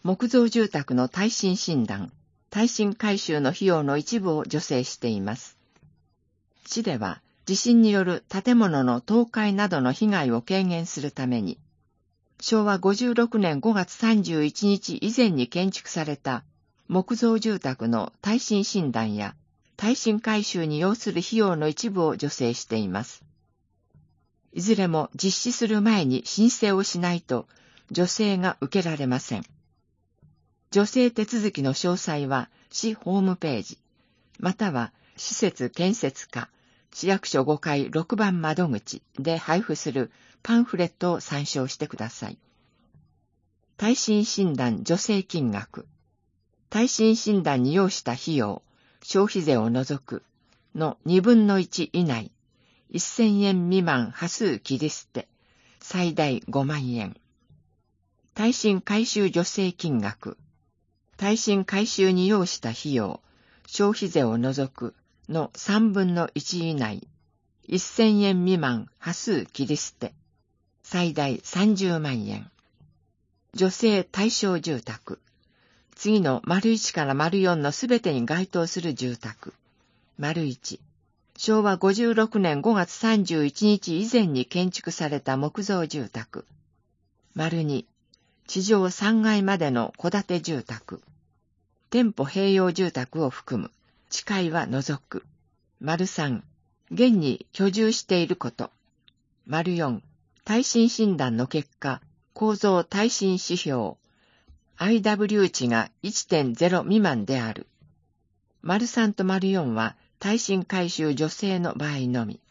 木造住宅の耐震診断、耐震改修の費用の一部を助成しています。市では、地震による建物の倒壊などの被害を軽減するために、昭和56年5月31日以前に建築された木造住宅の耐震診断や耐震改修に要する費用の一部を助成しています。いずれも実施する前に申請をしないと助成が受けられません。助成手続きの詳細は市ホームページ、または施設建設課、市役所5階6番窓口で配布するパンフレットを参照してください。耐震診断助成金額、耐震診断に要した費用、消費税を除くの2分の1以内、1000円未満端数切り捨て、最大5万円。耐震改修助成金額、耐震改修に要した費用、消費税を除くの3分の1以内、1000円未満端数切り捨て、最大30万円。助成対象住宅。次の丸1から丸4のすべてに該当する住宅。丸1。昭和56年5月31日以前に建築された木造住宅。丸2。地上3階までの戸建て住宅。店舗併用住宅を含む。地階は除く。丸3。現に居住していること。丸4。耐震診断の結果、構造耐震指標。IW 値が 1.0 未満である。丸3と丸4は耐震改修助成の場合のみ。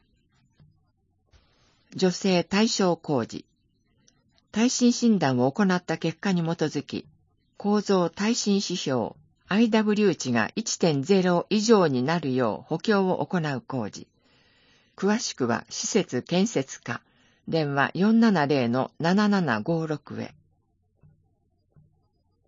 助成対象工事。耐震診断を行った結果に基づき、構造耐震指標 IW 値が 1.0 以上になるよう補強を行う工事。詳しくは施設建設課、電話470-7756へ。